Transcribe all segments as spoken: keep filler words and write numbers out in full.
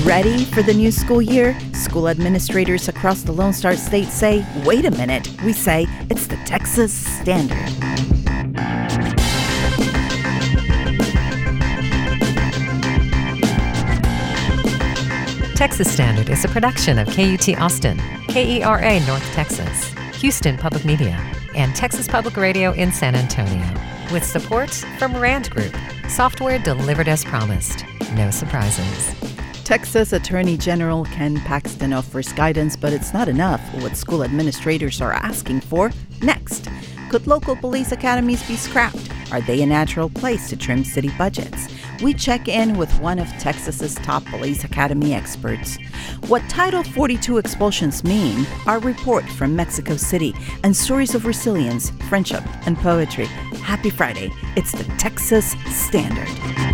Ready for the new school year? School administrators across the Lone Star State say, wait a minute. We say it's the Texas Standard. Texas Standard is a production of K U T Austin, K E R A North Texas, Houston Public Media, and Texas Public Radio in San Antonio, with support from Rand Group, software delivered as promised. No surprises. Texas Attorney General Ken Paxton offers guidance, but it's not enough. What school administrators are asking for next. Could local police academies be scrapped? Are they a natural place to trim city budgets? We check in with one of Texas's top police academy experts. What Title forty-two expulsions mean, our report from Mexico City, and stories of resilience, friendship, and poetry. Happy Friday. It's the Texas Standard.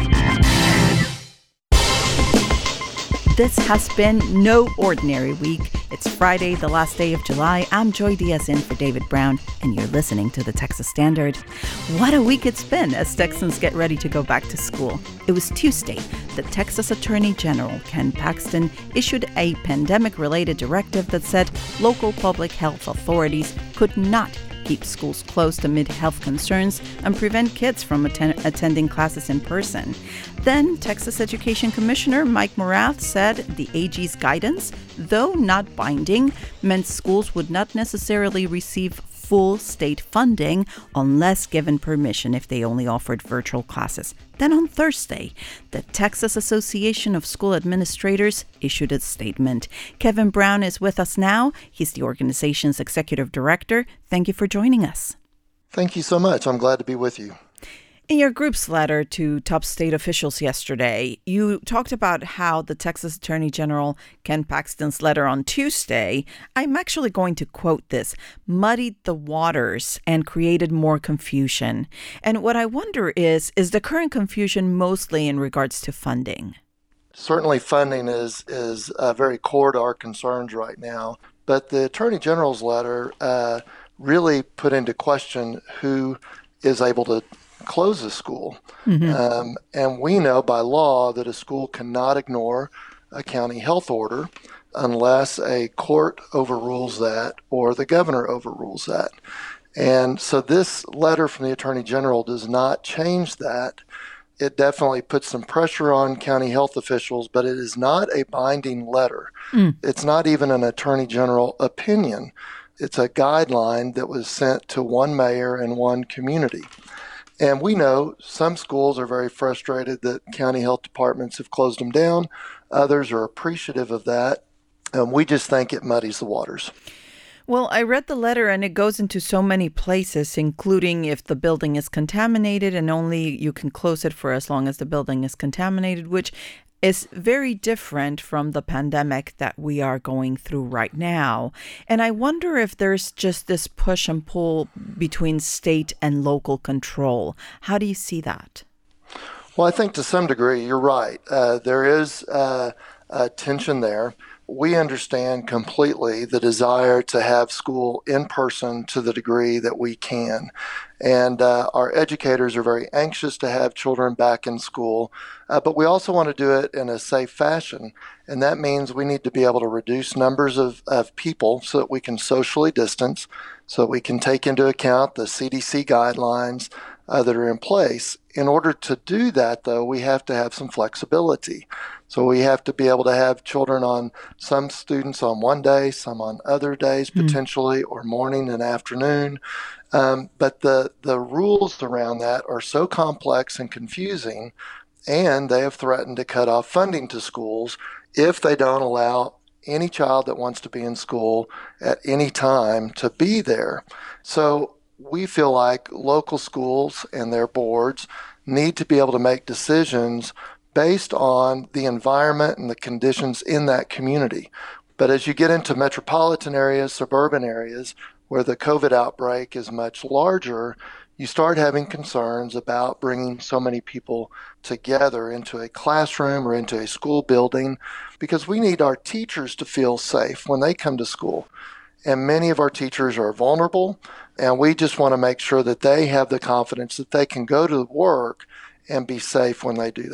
This has been no ordinary week. It's Friday, the last day of July. I'm Joy Diaz in for David Brown, and you're listening to the Texas Standard. What a week it's been as Texans get ready to go back to school. It was Tuesday that Texas Attorney General Ken Paxton issued a pandemic-related directive that said local public health authorities could not keep schools closed amid health concerns and prevent kids from atten- attending classes in person. Then, Texas Education Commissioner Mike Morath said the A G's guidance, though not binding, meant schools would not necessarily receive full state funding unless given permission if they only offered virtual classes. Then on Thursday, the Texas Association of School Administrators issued a statement. Kevin Brown is with us now. He's the organization's executive director. Thank you for joining us. Thank you so much. I'm glad to be with you. In your group's letter to top state officials yesterday, you talked about how the Texas Attorney General Ken Paxton's letter on Tuesday, I'm actually going to quote this, muddied the waters and created more confusion. And what I wonder is, is the current confusion mostly in regards to funding? Certainly funding is, is uh, very core to our concerns right now. But the Attorney General's letter uh, really put into question who is able to close a school. Mm-hmm. Um, and we know by law that a school cannot ignore a county health order unless a court overrules that or the governor overrules that. And so this letter from the Attorney General does not change that. It definitely puts some pressure on county health officials, but it is not a binding letter. Mm. It's not even an Attorney General opinion. It's a guideline that was sent to one mayor and one community. And we know some schools are very frustrated that county health departments have closed them down. Others are appreciative of that. And we just think it muddies the waters. Well, I read the letter and it goes into so many places, including if the building is contaminated and only you can close it for as long as the building is contaminated, which is very different from the pandemic that we are going through right now. And I wonder if there's just this push and pull between state and local control. How do you see that? Well, I think to some degree, you're right. Uh, there is uh, a tension there. We understand completely the desire to have school in person to the degree that we can. And uh, our educators are very anxious to have children back in school, uh, but we also want to do it in a safe fashion. And that means we need to be able to reduce numbers of, of people so that we can socially distance, so that we can take into account the C D C guidelines uh, that are in place. In order to do that, though, we have to have some flexibility. So we have to be able to have children on, some students on one day, some on other days potentially, mm. or morning and afternoon. Um, but the, the rules around that are so complex and confusing, and they have threatened to cut off funding to schools if they don't allow any child that wants to be in school at any time to be there. So we feel like local schools and their boards need to be able to make decisions based on the environment and the conditions in that community. But as you get into metropolitan areas, suburban areas, where the COVID outbreak is much larger, you start having concerns about bringing so many people together into a classroom or into a school building, because we need our teachers to feel safe when they come to school. And many of our teachers are vulnerable, and we just want to make sure that they have the confidence that they can go to work and be safe when they do that.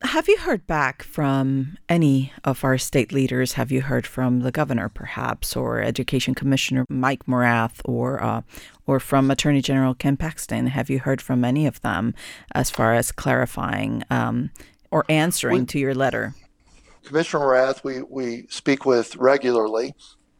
Have you heard back from any of our state leaders? Have you heard from the governor, perhaps, or Education Commissioner Mike Morath, or uh, or from Attorney General Ken Paxton? Have you heard from any of them as far as clarifying um, or answering we, to your letter? Commissioner Morath, we, we speak with regularly.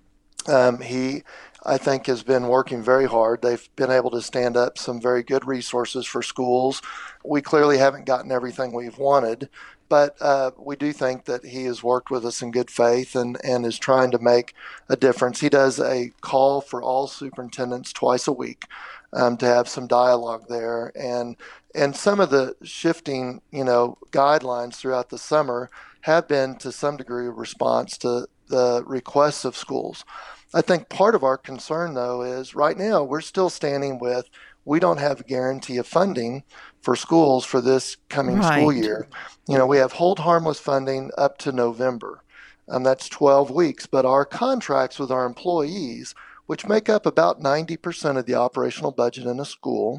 Um, he, I think, has been working very hard. They've been able to stand up some very good resources for schools. We clearly haven't gotten everything we've wanted, but uh, we do think that he has worked with us in good faith and, and is trying to make a difference. He does a call for all superintendents twice a week um, to have some dialogue there. And and some of the shifting, you know, guidelines throughout the summer have been to some degree a response to the requests of schools. I think part of our concern, though, is right now we're still standing with we don't have a guarantee of funding for schools for this coming right. school year. You know, we have hold harmless funding up to November. Um, that's twelve weeks, but our contracts with our employees, which make up about ninety percent of the operational budget in a school,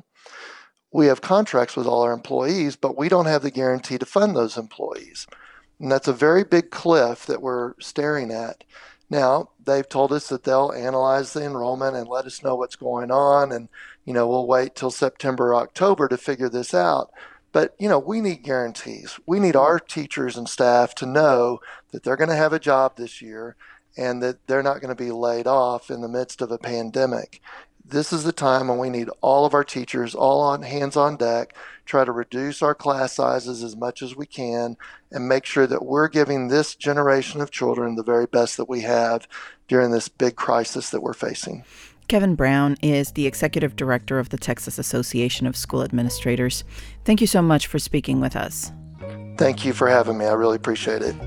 we have contracts with all our employees, but we don't have the guarantee to fund those employees. And that's a very big cliff that we're staring at. Now, they've told us that they'll analyze the enrollment and let us know what's going on. And, you know, we'll wait till September or October to figure this out. But, you know, we need guarantees. We need our teachers and staff to know that they're going to have a job this year and that they're not going to be laid off in the midst of a pandemic. This is the time when we need all of our teachers, all on hands on deck, try to reduce our class sizes as much as we can, and make sure that we're giving this generation of children the very best that we have during this big crisis that we're facing. Kevin Brown is the Executive Director of the Texas Association of School Administrators. Thank you so much for speaking with us. Thank you for having me. I really appreciate it.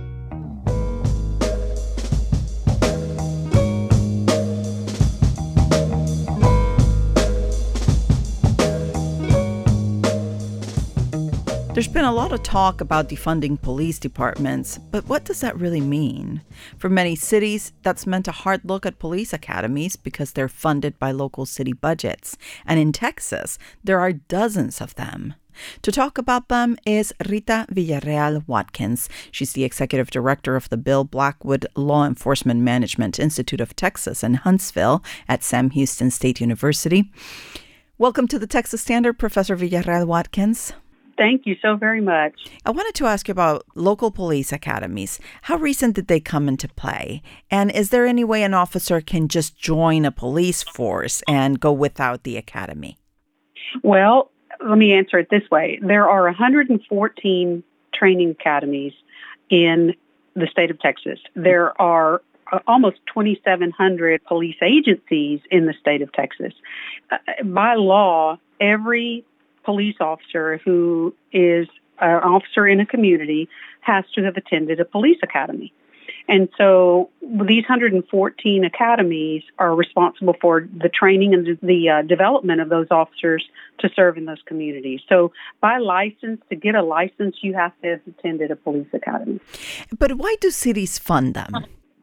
There's been a lot of talk about defunding police departments, but what does that really mean? For many cities, that's meant a hard look at police academies because they're funded by local city budgets. And in Texas, there are dozens of them. To talk about them is Rita Villarreal Watkins. She's the executive director of the Bill Blackwood Law Enforcement Management Institute of Texas in Huntsville at Sam Houston State University. Welcome to the Texas Standard, Professor Villarreal Watkins. Thank you so very much. I wanted to ask you about local police academies. How recent did they come into play? And is there any way an officer can just join a police force and go without the academy? Well, let me answer it this way. There are one hundred fourteen training academies in the state of Texas. There are almost twenty-seven hundred police agencies in the state of Texas. Uh, by law, every police officer who is an officer in a community has to have attended a police academy. And so these one hundred fourteen academies are responsible for the training and the uh, development of those officers to serve in those communities. So by license, to get a license, you have to have attended a police academy. But why do cities fund them?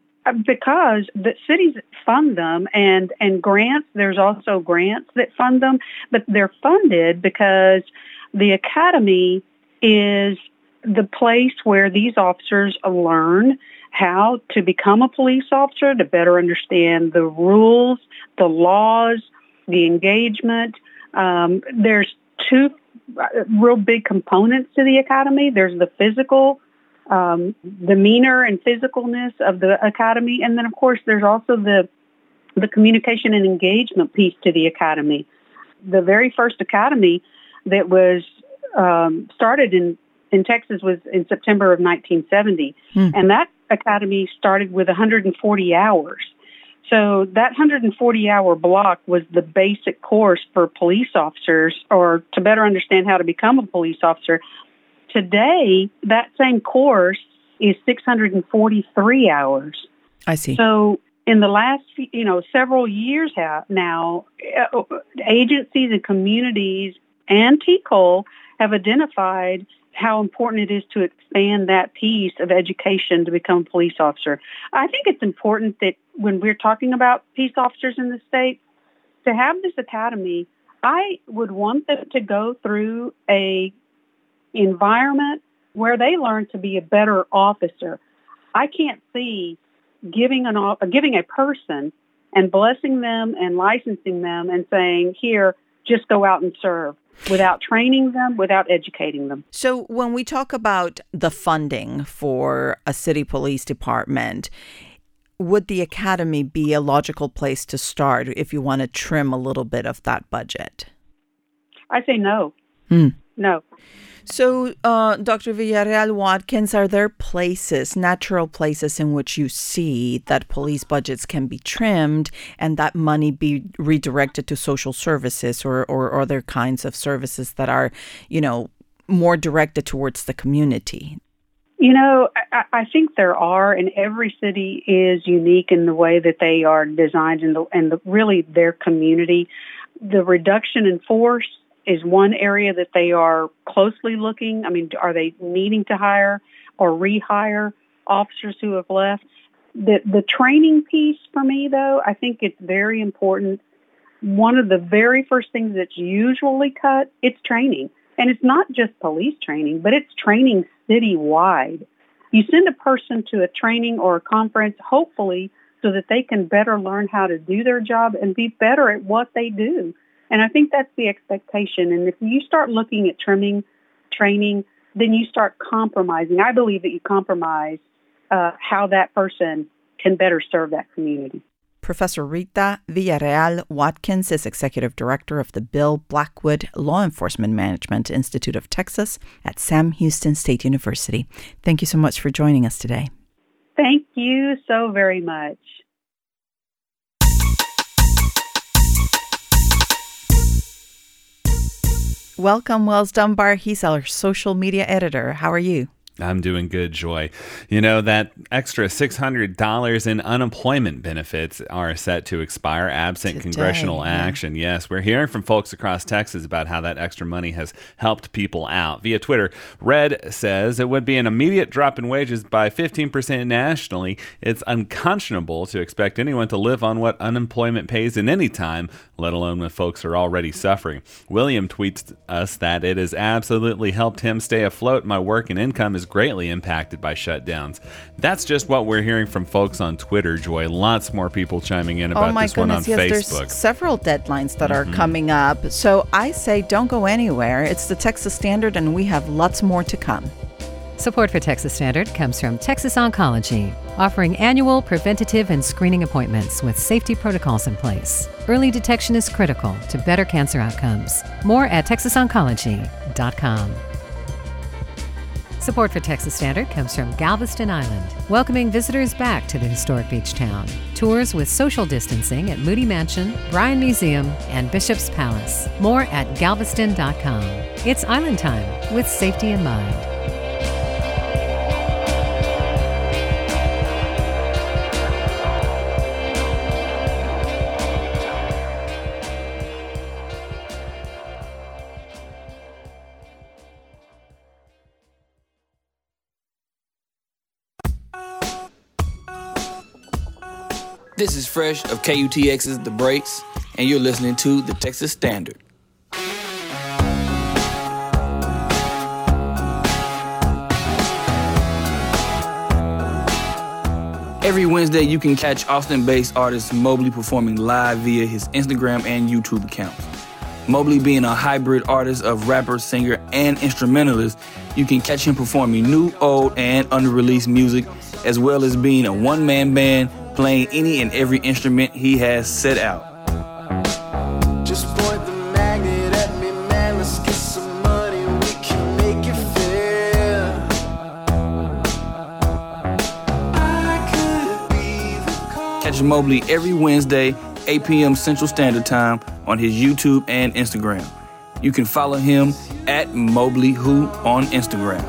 Because the cities fund them, and, and grants, there's also grants that fund them, but they're funded because the academy is the place where these officers learn how to become a police officer, to better understand the rules, the laws, the engagement. Um, there's two real big components to the academy. There's the physical Um, demeanor and physicalness of the academy. And then, of course, there's also the the communication and engagement piece to the academy. The very first academy that was um, started in, in Texas was in September of nineteen seventy. Hmm. And that academy started with one hundred forty hours. So that one hundred forty hour block was the basic course for police officers, or to better understand how to become a police officer. Today, that same course is six hundred forty-three hours. I see. So in the last, you know, several years now, agencies and communities and T C O L have identified how important it is to expand that piece of education to become a police officer. I think it's important that when we're talking about peace officers in the state, to have this academy, I would want them to go through a environment where they learn to be a better officer. I can't see giving an uh, giving a person and blessing them and licensing them and saying, here, just go out and serve, without training them, without educating them. So when we talk about the funding for a city police department, would the academy be a logical place to start if you want to trim a little bit of that budget? I say no. Hmm. No. So, uh, Doctor Villarreal Watkins, are there places, natural places in which you see that police budgets can be trimmed and that money be redirected to social services or, or other kinds of services that are, you know, more directed towards the community? You know, I, I think there are, and every city is unique in the way that they are designed and the, and the, really their community. The reduction in force is one area that they are closely looking. I mean, are they needing to hire or rehire officers who have left? The the training piece for me, though, I think it's very important. One of the very first things that's usually cut, it's training. And it's not just police training, but it's training citywide. You send a person to a training or a conference, hopefully, so that they can better learn how to do their job and be better at what they do. And I think that's the expectation. And if you start looking at trimming, training, then you start compromising. I believe that you compromise uh, how that person can better serve that community. Professor Rita Villarreal Watkins is Executive Director of the Bill Blackwood Law Enforcement Management Institute of Texas at Sam Houston State University. Thank you so much for joining us today. Thank you so very much. Welcome, Wells Dunbar. He's our social media editor. How are you? I'm doing good, Joy. You know, that extra six hundred dollars in unemployment benefits are set to expire absent Today, congressional yeah. action. Yes, we're hearing from folks across Texas about how that extra money has helped people out. Via Twitter, Red says it would be an immediate drop in wages by fifteen percent nationally. It's unconscionable to expect anyone to live on what unemployment pays in any time, let alone when folks are already suffering. William tweets us that it has absolutely helped him stay afloat. My work and income is greatly impacted by shutdowns. That's just what we're hearing from folks on Twitter, Joy. Lots more people chiming in about oh my this goodness, one on yes, Facebook. There's several deadlines that Mm-hmm. are coming up. So I say don't go anywhere. It's the Texas Standard, and we have lots more to come. Support for Texas Standard comes from Texas Oncology, offering annual preventative and screening appointments with safety protocols in place. Early detection is critical to better cancer outcomes. More at texas oncology dot com. Support for Texas Standard comes from Galveston Island, welcoming visitors back to the historic beach town. Tours with social distancing at Moody Mansion, Bryan Museum, and Bishop's Palace. More at galveston dot com. It's island time with safety in mind. This is Fresh of K U T X's The Breaks, and you're listening to the Texas Standard. Every Wednesday, you can catch Austin-based artist Mobley performing live via his Instagram and YouTube accounts. Mobley being a hybrid artist of rapper, singer, and instrumentalist, you can catch him performing new, old, and under-released music, as well as being a one-man band playing any and every instrument he has set out. Just point the magnet at me, man, let's get some money, we can make it fair. I could be the cause. Catch Mobley every Wednesday, eight p.m. Central Standard Time on his YouTube and Instagram. You can follow him at Mobley Who on Instagram.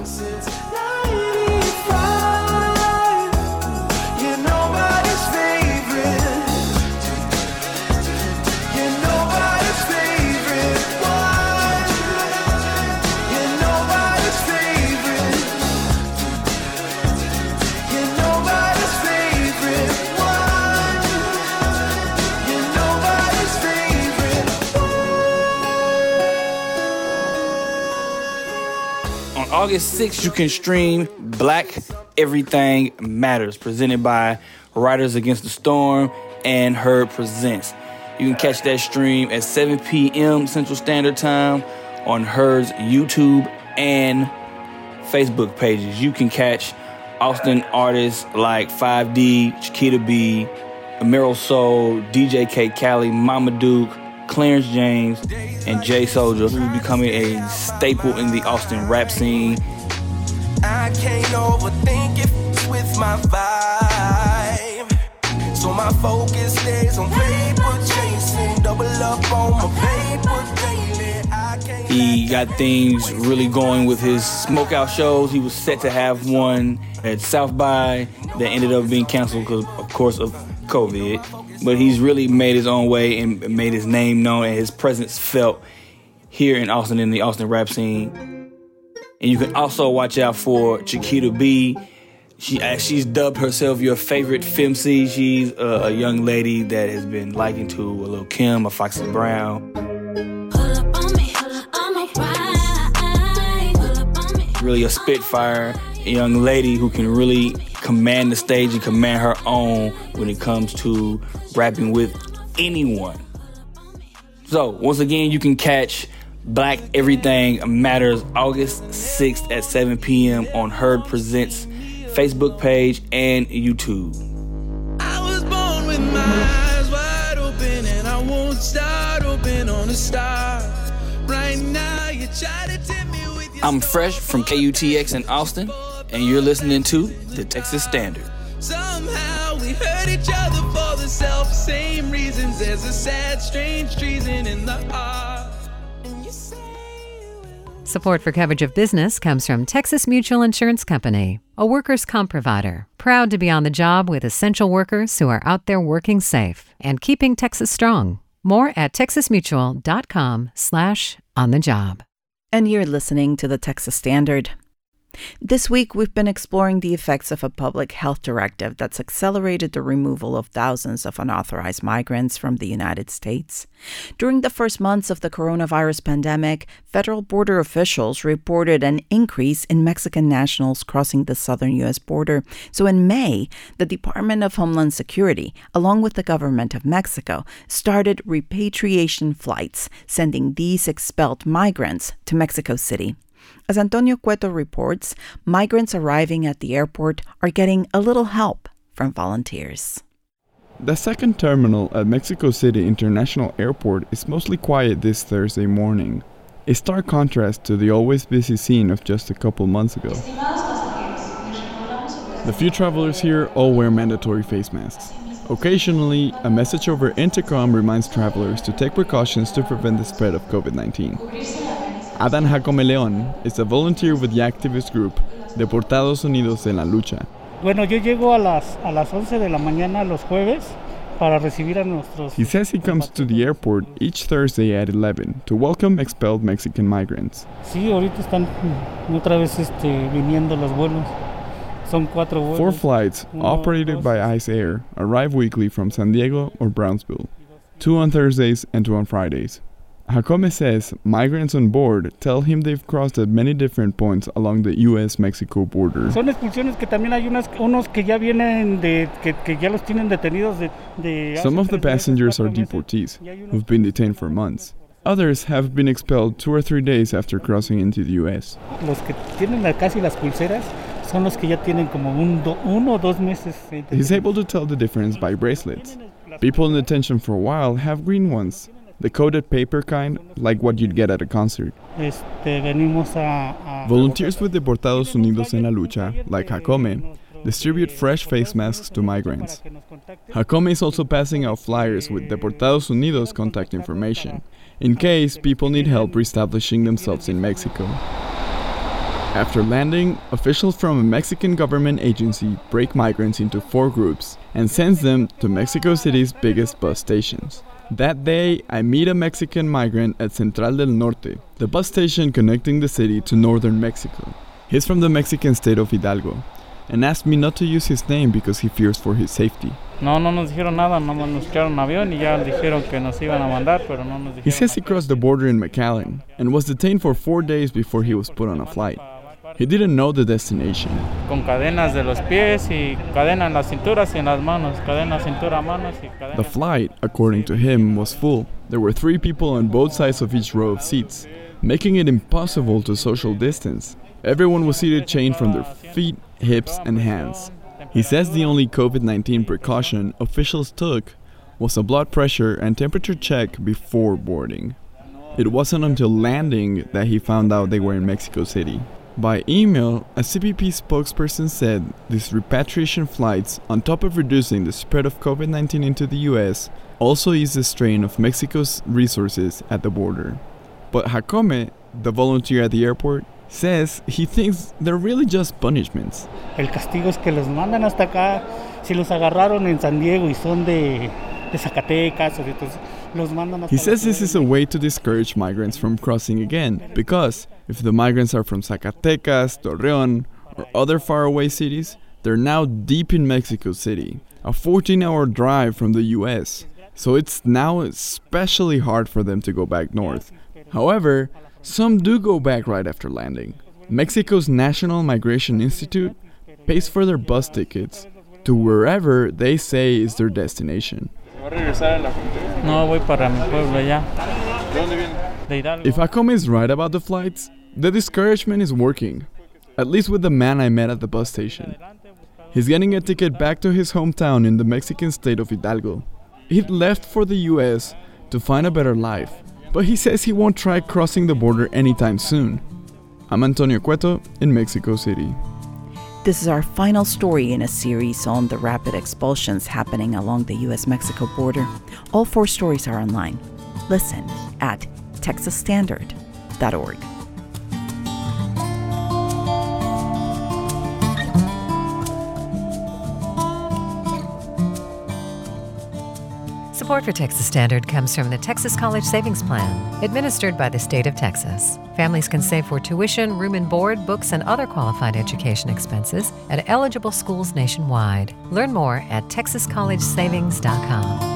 August sixth, you can stream Black Everything Matters, presented by Writers Against the Storm and Herd Presents. You can catch that stream at seven p.m. Central Standard Time on Herd's YouTube and Facebook pages. You can catch Austin artists like five D, Chiquita B, Emerald Soul, D J K Khaled, Mama Duke, Clarence James, and Jay Soldier, who is becoming a staple in the Austin rap scene. I can't overthink it with my vibe. So my focus stays on paper chasing, double up on my paper daily. I can't He got things really going with his smokeout shows. He was set to have one at South by that ended up being canceled because, of course, of COVID. But he's really made his own way and made his name known and his presence felt here in Austin, in the Austin rap scene. And you can also watch out for Chiquita B. She, she's dubbed herself your favorite femc. She's a, a young lady that has been likened to a Lil' Kim, a Foxy Brown. Really a spitfire, a young lady who can really command the stage and command her own when it comes to rapping with anyone. So, once again, you can catch Black Everything Matters August sixth at seven p.m. on Herd Presents Facebook page and YouTube. I was born with my eyes wide open and I won't start open on a star. Right now you try to tempt me with your I'm Fresh from K U T X in Austin, and you're listening to The Texas Standard. Somehow we hurt each other for the self same reasons. There's a sad, strange treason in the heart. And you say Support for coverage of business comes from Texas Mutual Insurance Company, a workers' comp provider, proud to be on the job with essential workers who are out there working safe and keeping Texas strong. More at texasmutual.com slash on the job. And you're listening to the Texas Standard. This week, we've been exploring the effects of a public health directive that's accelerated the removal of thousands of unauthorized migrants from the United States. During the first months of the coronavirus pandemic, federal border officials reported an increase in Mexican nationals crossing the southern U S border. So in May, the Department of Homeland Security, along with the government of Mexico, started repatriation flights, sending these expelled migrants to Mexico City. As Antonio Cueto reports, migrants arriving at the airport are getting a little help from volunteers. The second terminal at Mexico City International Airport is mostly quiet this Thursday morning, a stark contrast to the always busy scene of just a couple months ago. The few travelers here all wear mandatory face masks. Occasionally, a message over intercom reminds travelers to take precautions to prevent the spread of COVID nineteen. Adán Jacome León is a volunteer with the activist group Deportados Unidos en la Lucha. Bueno, yo llego a las a las once de la mañana los jueves para recibir a nuestros. He says he comes to the airport each Thursday at eleven to welcome expelled Mexican migrants. Sí, ahorita están otra vez este viniendo los vuelos. Son cuatro vuelos. Four flights operated by ICE Air arrive weekly from San Diego or Brownsville, two on Thursdays and two on Fridays. Jacome says migrants on board tell him they've crossed at many different points along the U S Mexico border. Son expulsiones que también hay unas, unos que ya vienen de que, que ya los tienen detenidos de, de Some of the passengers are deportees who've been detained for months. Others have been expelled two or three days after crossing into the U S. Los que tienen casi las pulseras son los que ya tienen como un do, uno o dos meses. He's able to tell the difference by bracelets. People in detention for a while have green ones. The coated paper kind, like what you'd get at a concert. Este, venimos a, a Volunteers with Deportados Unidos en la Lucha, like Jacome, distribute fresh face masks to migrants. Jacome is also passing out flyers with Deportados Unidos contact information, in case people need help reestablishing themselves in Mexico. After landing, officials from a Mexican government agency break migrants into four groups and sends them to Mexico City's biggest bus stations. That day, I meet a Mexican migrant at Central del Norte, the bus station connecting the city to northern Mexico. He's from the Mexican state of Hidalgo, and asked me not to use his name because he fears for his safety. No, no nos dijeron nada, no nos echaron avión y ya dijeron que nos iban a mandar, pero no nos dijeron. He says he crossed the border in McAllen and was detained for four days before he was put on a flight. He didn't know the destination. Con cadenas de los pies y cadena en las cinturas y en las manos, cadena, cintura, manos y cadena. The flight, according to him, was full. There were three people on both sides of each row of seats, making it impossible to social distance. Everyone was seated chained from their feet, hips, and hands. He says the only COVID nineteen precaution officials took was a blood pressure and temperature check before boarding. It wasn't until landing that he found out they were in Mexico City. By email, a C B P spokesperson said these repatriation flights, on top of reducing the spread of COVID nineteen into the U S, also ease the strain of Mexico's resources at the border. But Jacome, the volunteer at the airport, says he thinks they're really just punishments. El castigo es que los mandan hasta acá. Si los agarraron en San Diego y son de, de Zacatecas, entonces los mandan hasta. He says this is a way to discourage migrants from crossing again, because if the migrants are from Zacatecas, Torreón, or other faraway cities, they're now deep in Mexico City, a fourteen-hour drive from the U S, so it's now especially hard for them to go back north. However, some do go back right after landing. Mexico's National Migration Institute pays for their bus tickets to wherever they say is their destination. No, voy para mi pueblo ya. If Jacome is right about the flights, the discouragement is working, at least with the man I met at the bus station. He's getting a ticket back to his hometown in the Mexican state of Hidalgo. He'd left for the U S to find a better life, but he says he won't try crossing the border anytime soon. I'm Antonio Cueto in Mexico City. This is our final story in a series on the rapid expulsions happening along the U S Mexico border. All four stories are online. Listen at texas standard dot org. Support for Texas Standard comes from the Texas College Savings Plan, administered by the state of Texas. Families can save for tuition, room and board, books, and other qualified education expenses at eligible schools nationwide. Learn more at texas college savings dot com.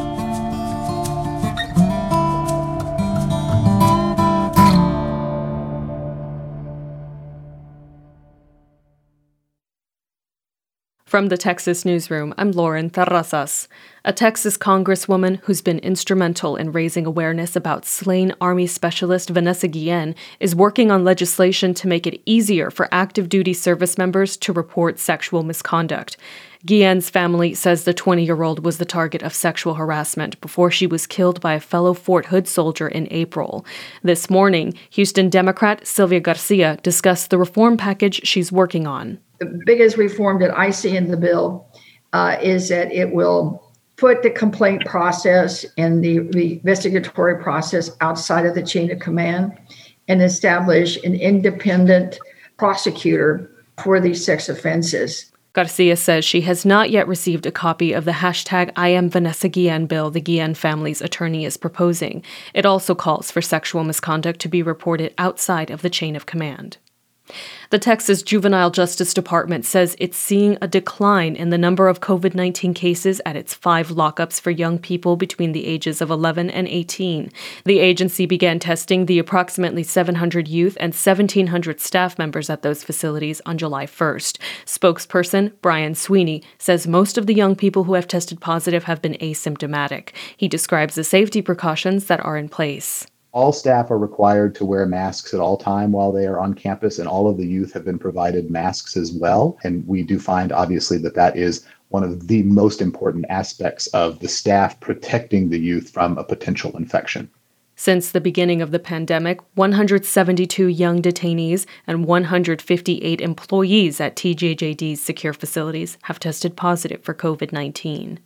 From the Texas Newsroom, I'm Lauren Terrazas. A Texas congresswoman who's been instrumental in raising awareness about slain Army Specialist Vanessa Guillen is working on legislation to make it easier for active duty service members to report sexual misconduct. Guillen's family says the twenty-year-old was the target of sexual harassment before she was killed by a fellow Fort Hood soldier in April. This morning, Houston Democrat Sylvia Garcia discussed the reform package she's working on. The biggest reform that I see in the bill uh, is that it will put the complaint process and the, the investigatory process outside of the chain of command and establish an independent prosecutor for these sex offenses. Garcia says she has not yet received a copy of the hashtag I am Vanessa Guillen bill the Guillen family's attorney is proposing. It also calls for sexual misconduct to be reported outside of the chain of command. The Texas Juvenile Justice Department says it's seeing a decline in the number of COVID nineteen cases at its five lockups for young people between the ages of eleven and eighteen. The agency began testing the approximately seven hundred youth and seventeen hundred staff members at those facilities on July first. Spokesperson Brian Sweeney says most of the young people who have tested positive have been asymptomatic. He describes the safety precautions that are in place. All staff are required to wear masks at all time while they are on campus, and all of the youth have been provided masks as well. And we do find, obviously, that that is one of the most important aspects of the staff protecting the youth from a potential infection. Since the beginning of the pandemic, one hundred seventy-two young detainees and one hundred fifty-eight employees at T J J D's secure facilities have tested positive for COVID nineteen.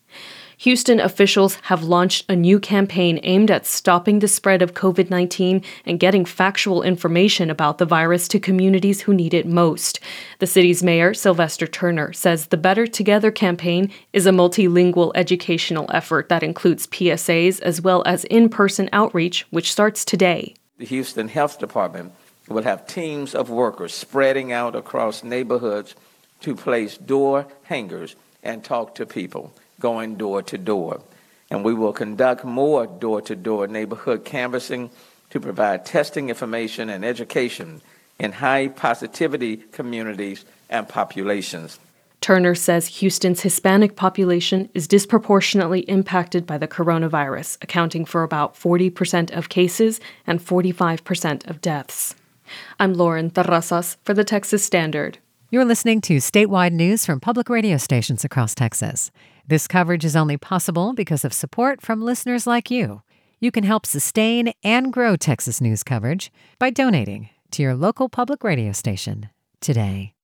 Houston officials have launched a new campaign aimed at stopping the spread of COVID nineteen and getting factual information about the virus to communities who need it most. The city's mayor, Sylvester Turner, says the Better Together campaign is a multilingual educational effort that includes P S As as well as in-person outreach, which starts today. The Houston Health Department will have teams of workers spreading out across neighborhoods to place door hangers and talk to people, going door to door. And we will conduct more door-to-door neighborhood canvassing to provide testing information and education in high positivity communities and populations. Turner says Houston's Hispanic population is disproportionately impacted by the coronavirus, accounting for about forty percent of cases and forty-five percent of deaths. I'm Lauren Terrazas for the Texas Standard. You're listening to statewide news from public radio stations across Texas. This coverage is only possible because of support from listeners like you. You can help sustain and grow Texas news coverage by donating to your local public radio station today.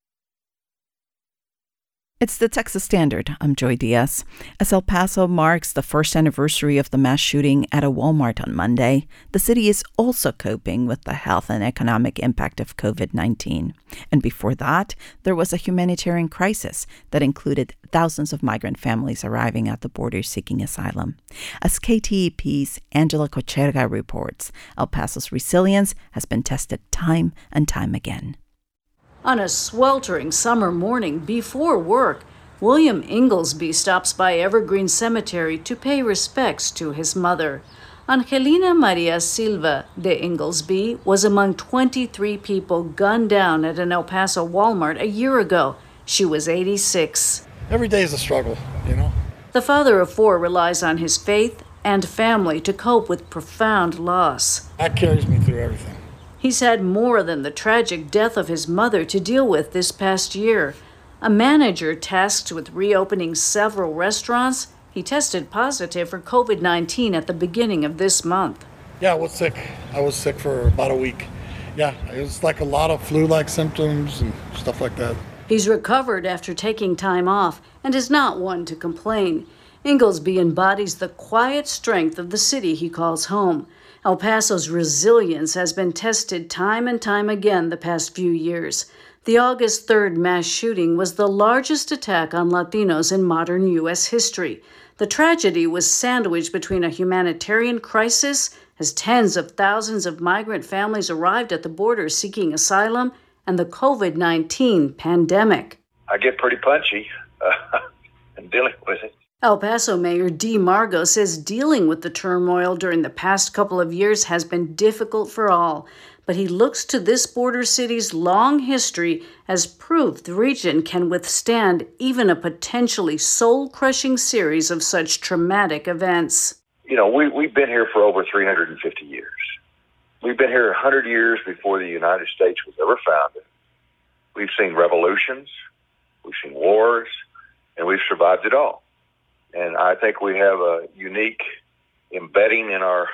It's the Texas Standard. I'm Joy Diaz. As El Paso marks the first anniversary of the mass shooting at a Walmart on Monday, the city is also coping with the health and economic impact of covid nineteen. And before that, there was a humanitarian crisis that included thousands of migrant families arriving at the border seeking asylum. As K T E P's Angela Cocherga reports, El Paso's resilience has been tested time and time again. On a sweltering summer morning before work, William Inglesby stops by Evergreen Cemetery to pay respects to his mother. Angelina Maria Silva de Inglesby was among twenty-three people gunned down at an El Paso Walmart a year ago. She was eighty-six. Every day is a struggle, you know. The father of four relies on his faith and family to cope with profound loss. That carries me through everything. He's had more than the tragic death of his mother to deal with this past year. A manager tasked with reopening several restaurants, he tested positive for covid nineteen at the beginning of this month. Yeah, I was sick. I was sick for about a week. Yeah, it was like a lot of flu-like symptoms and stuff like that. He's recovered after taking time off and is not one to complain. Inglesby embodies the quiet strength of the city he calls home. El Paso's resilience has been tested time and time again the past few years. The August third mass shooting was the largest attack on Latinos in modern U S history. The tragedy was sandwiched between a humanitarian crisis, as tens of thousands of migrant families arrived at the border seeking asylum, and the covid nineteen pandemic. I get pretty punchy uh, in dealing with it. El Paso Mayor Dee Margo says dealing with the turmoil during the past couple of years has been difficult for all, but he looks to this border city's long history as proof the region can withstand even a potentially soul-crushing series of such traumatic events. You know, we, we've been here for over three hundred fifty years. We've been here one hundred years before the United States was ever founded. We've seen revolutions, we've seen wars, and we've survived it all. And I think we have a unique embedding in our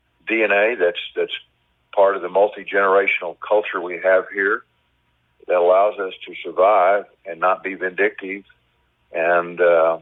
D N A that's that's part of the multi-generational culture we have here that allows us to survive and not be vindictive and uh,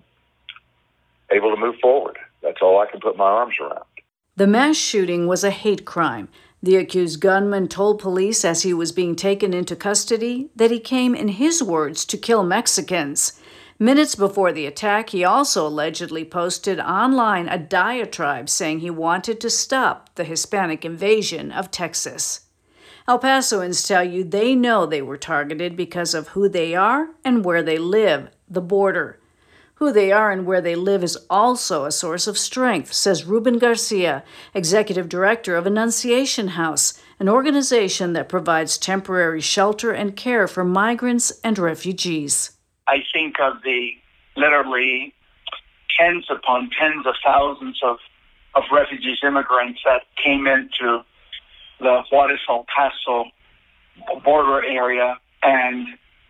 able to move forward. That's all I can put my arms around. The mass shooting was a hate crime. The accused gunman told police as he was being taken into custody that he came, in his words, to kill Mexicans. Minutes before the attack, he also allegedly posted online a diatribe saying he wanted to stop the Hispanic invasion of Texas. El Pasoans tell you they know they were targeted because of who they are and where they live, the border. Who they are and where they live is also a source of strength, says Ruben Garcia, executive director of Annunciation House, an organization that provides temporary shelter and care for migrants and refugees. I think of the literally tens upon tens of thousands of, of refugees, immigrants that came into the Juarez El Paso border area, and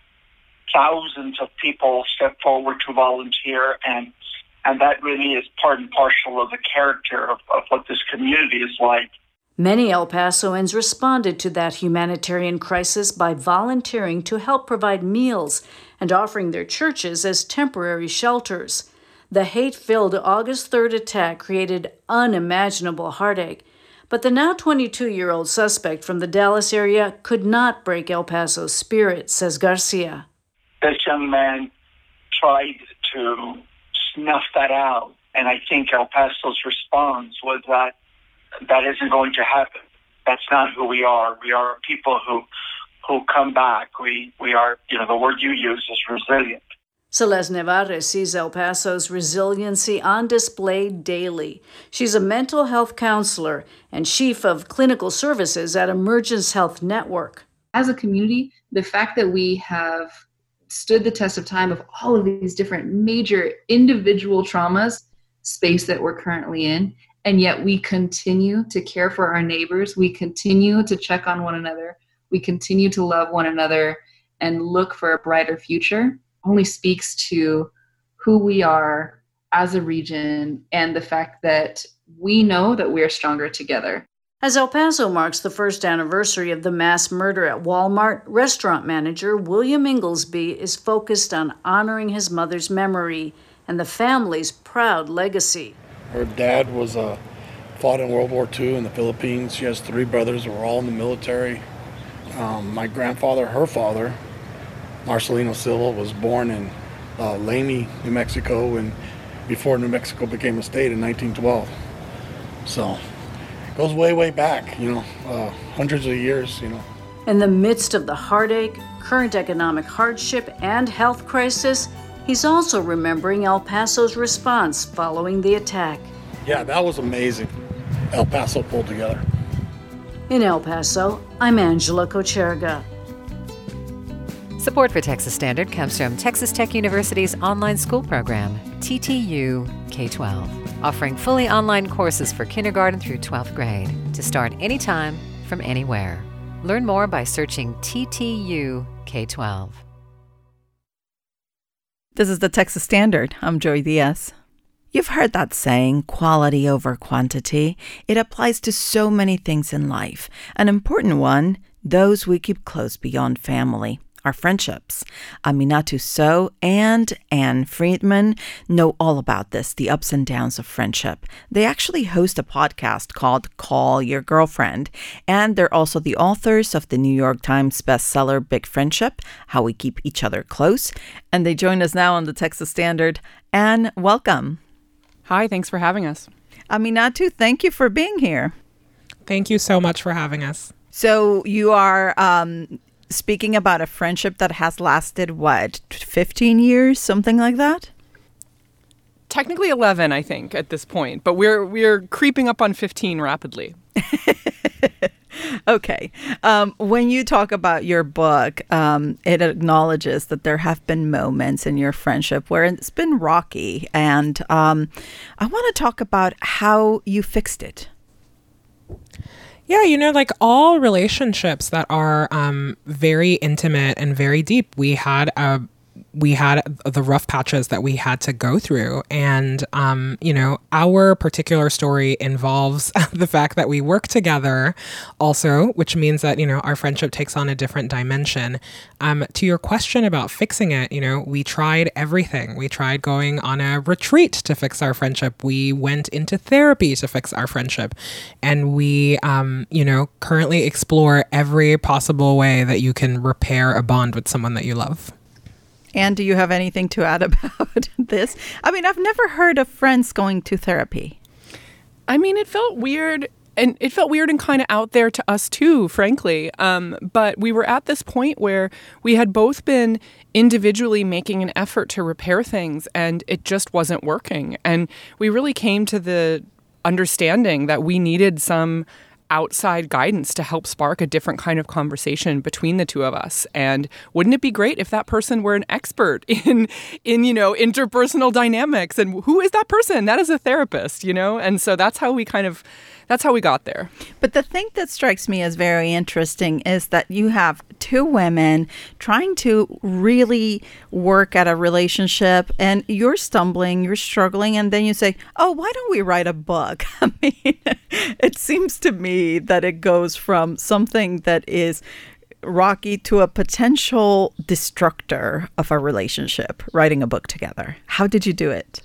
thousands of people stepped forward to volunteer, and and that really is part and parcel of the character of, of what this community is like. Many El Pasoans responded to that humanitarian crisis by volunteering to help provide meals and offering their churches as temporary shelters. The hate-filled August third attack created unimaginable heartache, but the now twenty-two-year-old suspect from the Dallas area could not break El Paso's spirit, says Garcia. This young man tried to snuff that out, and I think El Paso's response was that that isn't going to happen. That's not who we are. We are people who who come back. We we are, you know, the word you use is resilient. Celeste Nevarez sees El Paso's resiliency on display daily. She's a mental health counselor and chief of clinical services at Emergence Health Network. as a community, the fact that we have stood the test of time of all of these different major individual traumas, space that we're currently in, and yet we continue to care for our neighbors, we continue to check on one another, we continue to love one another and look for a brighter future, only speaks to who we are as a region and the fact that we know that we're stronger together. As El Paso marks the first anniversary of the mass murder at Walmart, restaurant manager William Inglesby is focused on honoring his mother's memory and the family's proud legacy. Her dad was uh, fought in World War Two in the Philippines. She has three brothers who were all in the military. Um, my grandfather, her father, Marcelino Silva, was born in uh, Lamy, New Mexico, and before New Mexico became a state in nineteen twelve. So it goes way, way back, you know, uh, hundreds of years, you know. In the midst of the heartache, current economic hardship, and health crisis, he's also remembering El Paso's response following the attack. Yeah, that was amazing. El Paso pulled together. In El Paso, I'm Angela Kocherga. Support for Texas Standard comes from Texas Tech University's online school program, T T U K twelve, offering fully online courses for kindergarten through twelfth grade to start anytime from anywhere. Learn more by searching T T U K twelve. This is the Texas Standard. I'm Joy Diaz. You've heard that saying, quality over quantity. It applies to so many things in life. An important one, those we keep close beyond family, our friendships. Aminatou Sow and Ann Friedman know all about this, the ups and downs of friendship. They actually host a podcast called Call Your Girlfriend, and they're also the authors of the New York Times bestseller Big Friendship, How We Keep Each Other Close. And they join us now on the Texas Standard. Ann, welcome. Hi, thanks for having us. Aminatou, thank you for being here. Thank you so much for having us. So you are um, speaking about a friendship that has lasted, what, fifteen years, something like that? Technically eleven, I think, at this point, but we're we're creeping up on fifteen rapidly. Okay. Um, when you talk about your book, um, it acknowledges that there have been moments in your friendship where it's been rocky. And um, I want to talk about how you fixed it. Yeah, you know, like all relationships that are um, very intimate and very deep, we had a we had the rough patches that we had to go through. And, um, you know, our particular story involves the fact that we work together also, which means that, you know, our friendship takes on a different dimension. Um, to your question about fixing it, you know, we tried everything. We tried going on a retreat to fix our friendship. We went into therapy to fix our friendship. And we, um, you know, currently explore every possible way that you can repair a bond with someone that you love. And do you have anything to add about this? I mean, I've never heard of friends going to therapy. I mean, it felt weird, and it felt weird and kind of out there to us too, frankly. Um, but we were at this point where we had both been individually making an effort to repair things, and it just wasn't working. And we really came to the understanding that we needed some outside guidance to help spark a different kind of conversation between the two of us. And wouldn't it be great if that person were an expert in, in, you know, interpersonal dynamics? And who is that person? That is a therapist, you know? And so that's how we kind of, that's how we got there. But the thing that strikes me as very interesting is that you have two women trying to really work at a relationship, and you're stumbling, you're struggling, and then you say, oh, why don't we write a book? I mean, it seems to me that it goes from something that is rocky to a potential destructor of a relationship, writing a book together. How did you do it?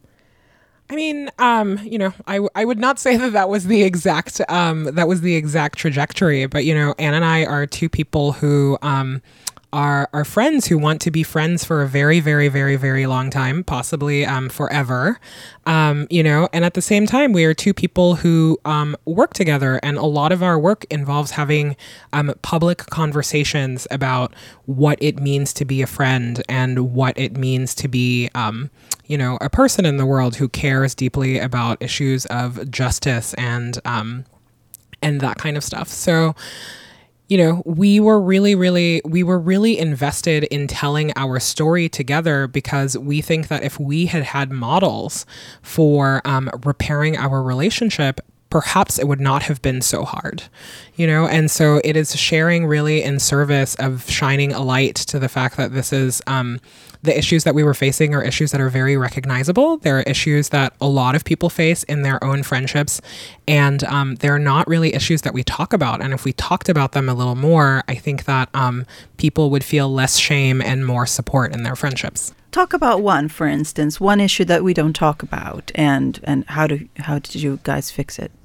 I mean, um, you know, I, w- I would not say that that was the exact um, that was the exact trajectory, but you know, Ann and I are two people who um, are are friends who want to be friends for a very, very, very, very long time, possibly um, forever. Um, you know, and at the same time, we are two people who um, work together, and a lot of our work involves having um, public conversations about what it means to be a friend and what it means to be, um, you know, a person in the world who cares deeply about issues of justice and um, and that kind of stuff. So, you know, we were really, really, we were really invested in telling our story together because we think that if we had had models for um, repairing our relationship, perhaps it would not have been so hard, you know? And so it is sharing really in service of shining a light to the fact that this is, um, the issues that we were facing are issues that are very recognizable. There are issues that a lot of people face in their own friendships, and um, they're not really issues that we talk about. And if we talked about them a little more, I think that um, people would feel less shame and more support in their friendships. Talk about one, for instance, one issue that we don't talk about, and and how do how did you guys fix it?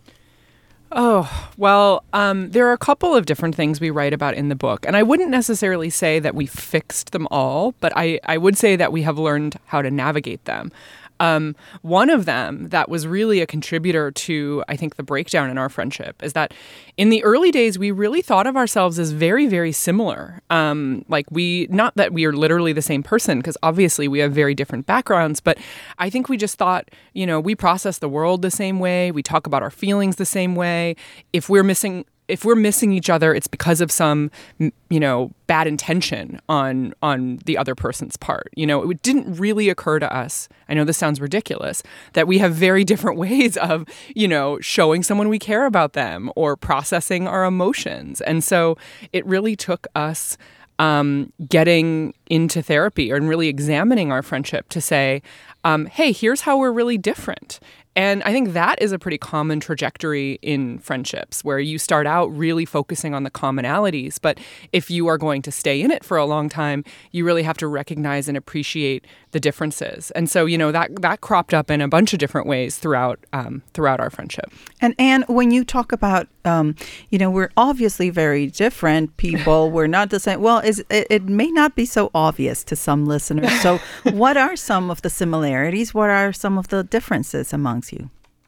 Oh, well, um, there are a couple of different things we write about in the book. And I wouldn't necessarily say that we fixed them all, but I, I would say that we have learned how to navigate them. Um, one of them that was really a contributor to, I think, the breakdown in our friendship is that in the early days, we really thought of ourselves as very, very similar. Um, like we, not that we are literally the same person, because obviously we have very different backgrounds, but I think we just thought, you know, we process the world the same way. We talk about our feelings the same way. If we're missing If we're missing each other, it's because of some, you know, bad intention on on the other person's part. You know, it didn't really occur to us, I know this sounds ridiculous, that we have very different ways of, you know, showing someone we care about them or processing our emotions. And so it really took us um, getting into therapy and really examining our friendship to say, um, hey, here's how we're really different. And I think that is a pretty common trajectory in friendships where you start out really focusing on the commonalities. But if you are going to stay in it for a long time, you really have to recognize and appreciate the differences. And so, you know, that that cropped up in a bunch of different ways throughout um, throughout our friendship. And Anne, when you talk about, um, you know, we're obviously very different people. We're not the same. Well, is, it, it may not be so obvious to some listeners. So what are some of the similarities? What are some of the differences amongst you?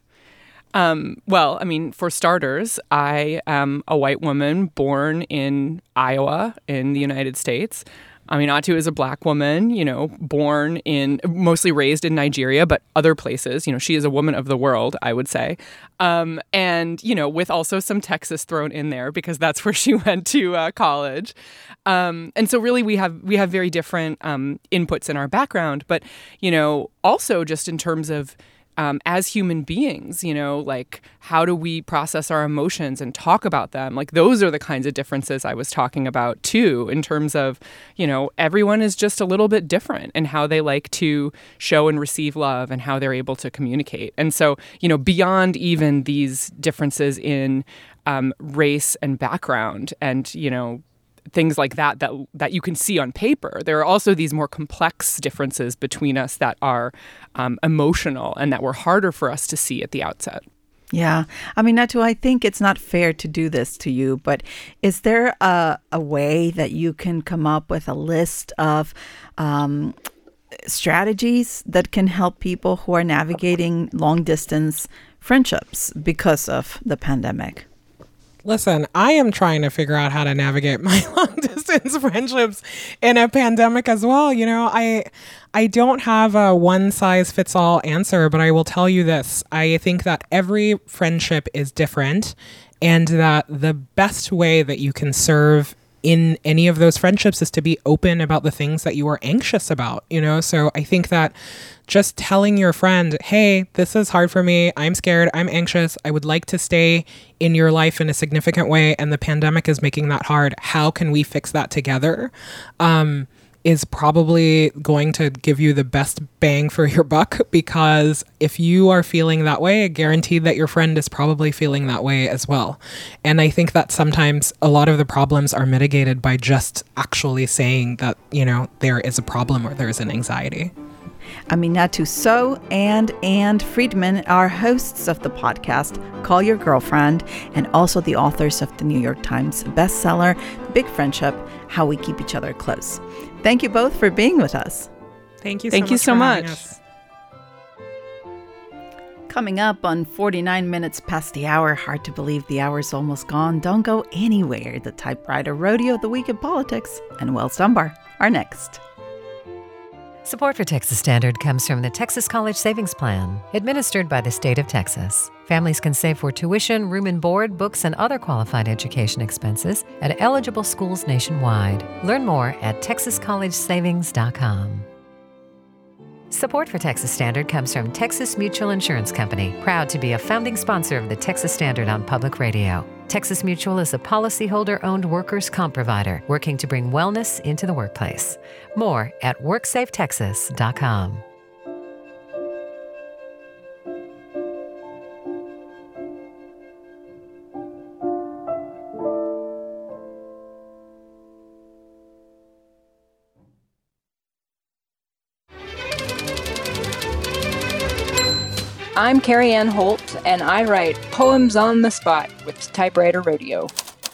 Um, well, I mean, for starters, I am a white woman born in Iowa in the United States. Aminatu is a black woman, you know, born in, mostly raised in Nigeria, but other places. You know, she is a woman of the world, I would say. Um, and, you know, with also some Texas thrown in there because that's where she went to uh, college. Um, and so really we have we have very different um, inputs in our background. But, you know, also just in terms of Um, as human beings, you know, like how do we process our emotions and talk about them? Like those are the kinds of differences I was talking about too, in terms of, you know, everyone is just a little bit different in how they like to show and receive love and how they're able to communicate. And so, you know, beyond even these differences in um, race and background and, you know, things like that, that that you can see on paper. There are also these more complex differences between us that are um, emotional and that were harder for us to see at the outset. Yeah. Aminatu, I think it's not fair to do this to you, but is there a, a way that you can come up with a list of um, strategies that can help people who are navigating long-distance friendships because of the pandemic? Listen, I am trying to figure out how to navigate my long-distance friendships in a pandemic as well. You know, I I don't have a one-size-fits-all answer, but I will tell you this. I think that every friendship is different and that the best way that you can serve in any of those friendships is to be open about the things that you are anxious about, you know? So I think that just telling your friend, hey, this is hard for me. I'm scared. I'm anxious. I would like to stay in your life in a significant way. And the pandemic is making that hard. How can we fix that together? Um, is probably going to give you the best bang for your buck, because if you are feeling that way, guaranteed that your friend is probably feeling that way as well. And I think that sometimes a lot of the problems are mitigated by just actually saying that, you know, there is a problem or there is an anxiety. Aminatu Sow and Anne Friedman are hosts of the podcast Call Your Girlfriend, and also the authors of the New York Times bestseller, The Big Friendship, How We Keep Each Other Close. Thank you both for being with us. Thank you so Thank much. you so much. Coming up on forty-nine minutes past the hour, hard to believe the hour's almost gone. Don't go anywhere. The Typewriter Rodeo, The Week in Politics, and Wells Dunbar are next. Support for Texas Standard comes from the Texas College Savings Plan, administered by the state of Texas. Families can save for tuition, room and board, books, and other qualified education expenses at eligible schools nationwide. Learn more at texas college savings dot com. Support for Texas Standard comes from Texas Mutual Insurance Company, proud to be a founding sponsor of the Texas Standard on public radio. Texas Mutual is a policyholder-owned workers' comp provider working to bring wellness into the workplace. More at work safe texas dot com. I'm Carrie Ann Holt, and I write Poems on the Spot with Typewriter Radio.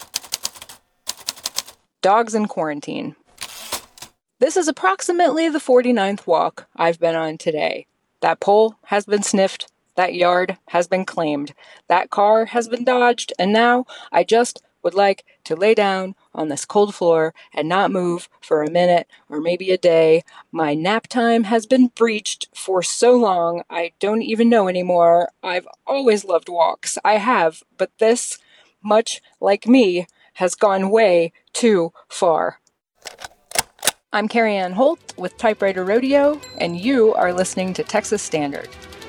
Dogs in quarantine. This is approximately the forty-ninth walk I've been on today. That pole has been sniffed, that yard has been claimed, that car has been dodged, and now I just would like to lay down on this cold floor and not move for a minute or maybe a day. My nap time has been breached for so long, I don't even know anymore. I've always loved walks. I have, but this, much like me, has gone way too far. I'm Carrie Ann Holt with Typewriter Rodeo, and you are listening to Texas Standard.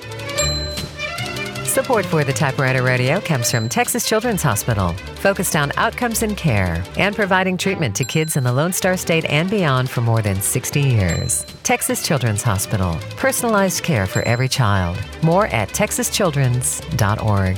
Support for the Typewriter Radio comes from Texas Children's Hospital, focused on outcomes and care and providing treatment to kids in the Lone Star State and beyond for more than sixty years. Texas Children's Hospital, personalized care for every child. More at texas children's dot org.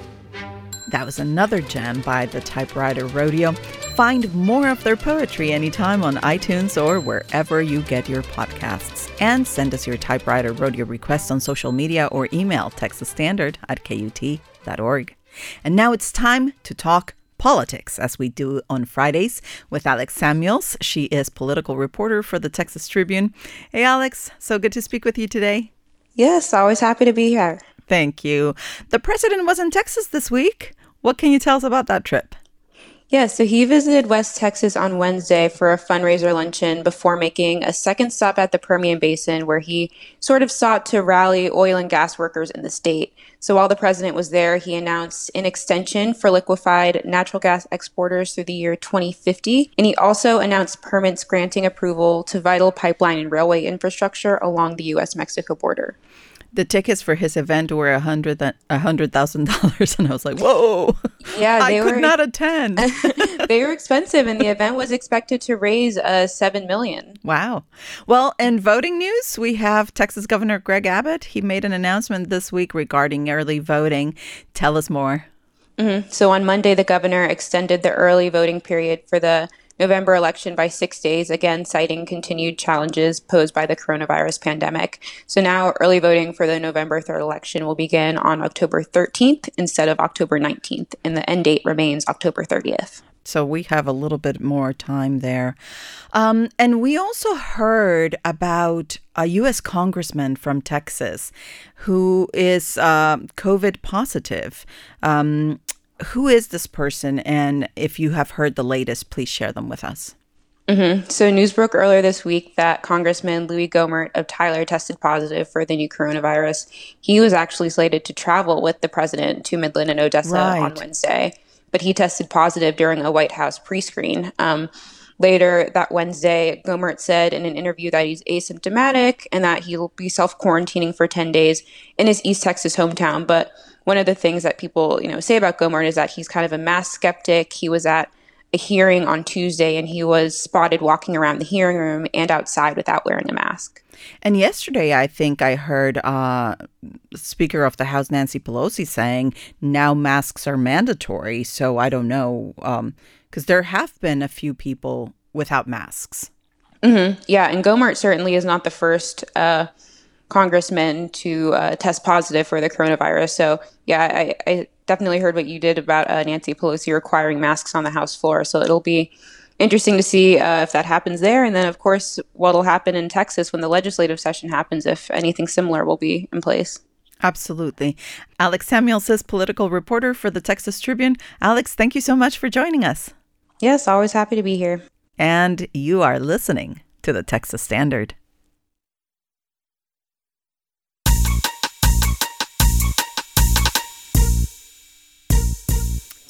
That was another gem by the Typewriter Rodeo. Find more of their poetry anytime on iTunes or wherever you get your podcasts. And send us your Typewriter Rodeo requests on social media or email texas standard at k u t dot org. And now it's time to talk politics, as we do on Fridays, with Alex Samuels. She is political reporter for the Texas Tribune. Hey, Alex, so good to speak with you today. Yes, always happy to be here. Thank you. The president was in Texas this week. What can you tell us about that trip? Yeah, so he visited West Texas on Wednesday for a fundraiser luncheon before making a second stop at the Permian Basin, where he sort of sought to rally oil and gas workers in the state. So while the president was there, he announced an extension for liquefied natural gas exporters through the year twenty fifty. And he also announced permits granting approval to vital pipeline and railway infrastructure along the U S Mexico border. The tickets for his event were a hundred a hundred thousand dollars, and I was like, "Whoa!" Yeah, they I were could not attend. They were expensive, and the event was expected to raise uh, seven million. Wow. Well, in voting news, we have Texas Governor Greg Abbott. He made an announcement this week regarding early voting. Tell us more. Mm-hmm. So on Monday, the governor extended the early voting period for the November election by six days, again citing continued challenges posed by the coronavirus pandemic. So now early voting for the November third election will begin on October thirteenth instead of October nineteenth, and the end date remains October thirtieth. So we have a little bit more time there. Um, and we also heard about a U S congressman from Texas who is uh, COVID positive. Um Who is this person? And if you have heard the latest, please share them with us. Mm-hmm. So news broke earlier this week that Congressman Louis Gohmert of Tyler tested positive for the new coronavirus. He was actually slated to travel with the president to Midland and Odessa right. on Wednesday, but he tested positive during a White House pre-screen. Um, later that Wednesday, Gohmert said in an interview that he's asymptomatic and that he'll be self-quarantining for ten days in his East Texas hometown. But one of the things that people, you know, say about Gohmert is that he's kind of a mask skeptic. He was at a hearing on Tuesday, and he was spotted walking around the hearing room and outside without wearing a mask. And yesterday, I think I heard uh, Speaker of the House Nancy Pelosi saying now masks are mandatory. So I don't know, because um, there have been a few people without masks. Mm-hmm. Yeah, and Gohmert certainly is not the first uh congressman to uh, test positive for the coronavirus. So yeah, I, I definitely heard what you did about uh, Nancy Pelosi requiring masks on the House floor. So it'll be interesting to see uh, if that happens there. And then, of course, what'll happen in Texas when the legislative session happens, if anything similar will be in place. Absolutely. Alex Samuels is political reporter for the Texas Tribune. Alex, thank you so much for joining us. Yes, always happy to be here. And you are listening to the Texas Standard.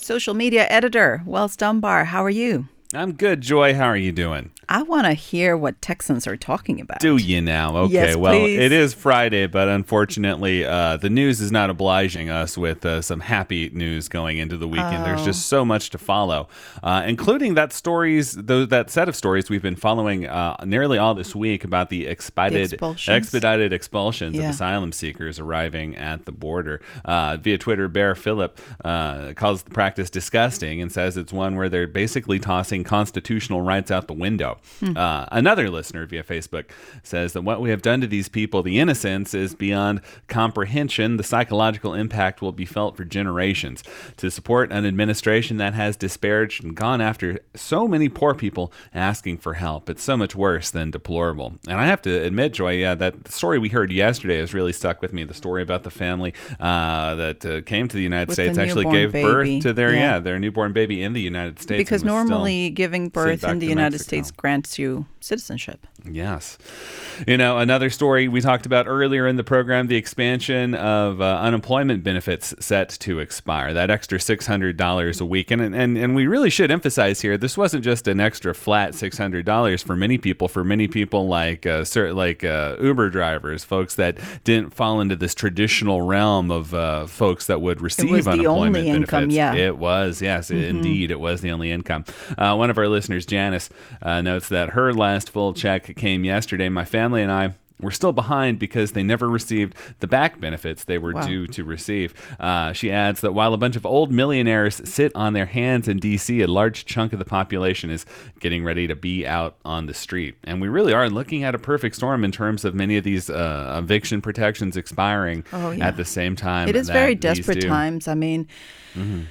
social media editor, Wells Dunbar. How are you? I'm good, Joy. How are you doing? I want to hear what Texans are talking about. Do you now? Okay, yes, well, please. It is Friday, but unfortunately, uh, the news is not obliging us with uh, some happy news going into the weekend. Oh. There's just so much to follow, uh, including that stories, those, that set of stories we've been following uh, nearly all this week about the expedited, the expulsions. expedited expulsions yeah. of asylum seekers arriving at the border. Uh, via Twitter, Bear Phillip uh, calls the practice disgusting and says it's one where they're basically tossing constitutional rights out the window. Hmm. Uh, another listener via Facebook says that what we have done to these people, the innocence, is beyond comprehension. The psychological impact will be felt for generations. To support an administration that has disparaged and gone after so many poor people asking for help, it's so much worse than deplorable. And I have to admit, Joy, yeah, that story we heard yesterday has really stuck with me. The story about the family uh, that uh, came to the United With States, the actually newborn gave baby. birth to their Yeah. yeah their newborn baby in the United States. Because and was normally still giving sent birth back in the to United Mexico. States grants you citizenship. Yes. You know, another story we talked about earlier in the program, the expansion of uh, unemployment benefits set to expire, that extra six hundred dollars a week. And, and and we really should emphasize here, this wasn't just an extra flat six hundred dollars for many people. For many people like uh, certain, like uh, Uber drivers, folks that didn't fall into this traditional realm of uh, folks that would receive It was the unemployment only benefits. income, yeah. It was, yes, Mhm. indeed, it was the only income. Uh, one of our listeners, Janice, uh, notes that her last full check came yesterday. My family and I were still behind because they never received the back benefits they were Wow. due to receive. Uh, she adds that while a bunch of old millionaires sit on their hands in D C, a large chunk of the population is getting ready to be out on the street. And we really are looking at a perfect storm in terms of many of these uh, eviction protections expiring Oh, yeah. at the same time. It is that very these desperate do. times. I mean, Mhm.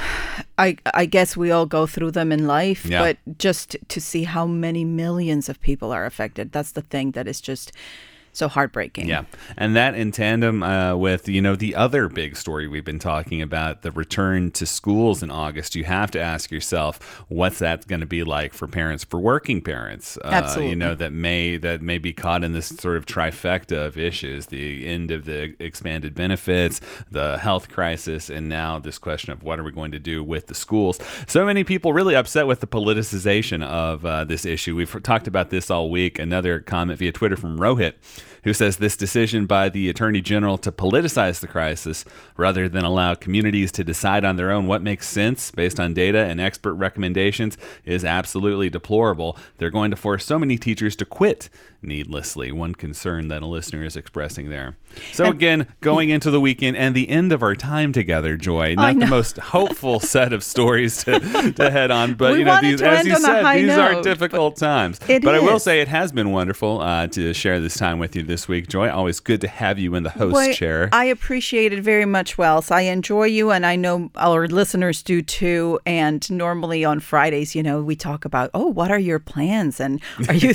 I I guess we all go through them in life, Yeah. but just to see how many millions of people are affected, that's the thing that is just so heartbreaking. Yeah. And that in tandem uh, with, you know, the other big story we've been talking about, the return to schools in August, you have to ask yourself, what's that going to be like for parents, for working parents, uh, Absolutely. you know, that may that may be caught in this sort of trifecta of issues, the end of the expanded benefits, the health crisis, and now this question of what are we going to do with the schools. So many people really upset with the politicization of uh, this issue. We've talked about this all week. Another comment via Twitter from Rohit, who says this decision by the Attorney General to politicize the crisis rather than allow communities to decide on their own what makes sense based on data and expert recommendations is absolutely deplorable. They're going to force so many teachers to quit needlessly. One concern that a listener is expressing there. So And- again, going into the weekend and the end of our time together, Joy, I not the know. most hopeful set of stories to, to head on, but We you know, wanted these, to as end you on a said, high these are note, difficult times. It but I will is. say it has been wonderful uh, to share this time with you this week, Joy. Always good to have you in the host Well, chair. I appreciate it very much, Wells. I enjoy you, and I know our listeners do too. And normally on Fridays, you know, we talk about, oh, what are your plans? And are you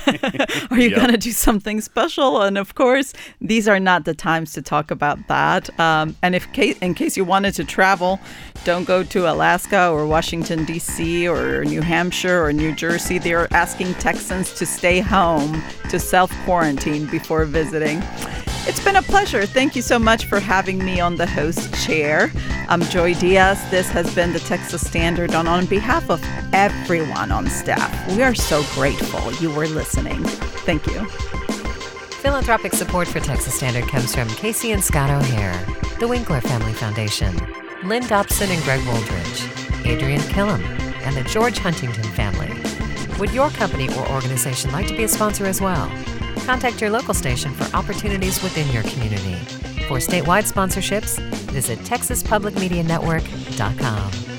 are you Yep. going to do something special? And of course, these are not the times to talk about that. Um, and if case, in case you wanted to travel, don't go to Alaska or Washington, D C or New Hampshire or New Jersey. They're asking Texans to stay home, to self-quarantine before visiting. It's been a pleasure. Thank you so much for having me on the host chair. I'm Joy Diaz. This has been the Texas Standard, and on behalf of everyone on staff, we are so grateful you were listening. Thank you. Philanthropic support for Texas Standard comes from Casey and Scott O'Hare, the Winkler Family Foundation, Lynn Dobson and Greg Woldridge, Adrian Killam, and the George Huntington family. Would your company or organization like to be a sponsor as well? Contact your local station for opportunities within your community. For statewide sponsorships, visit texas public media network dot com.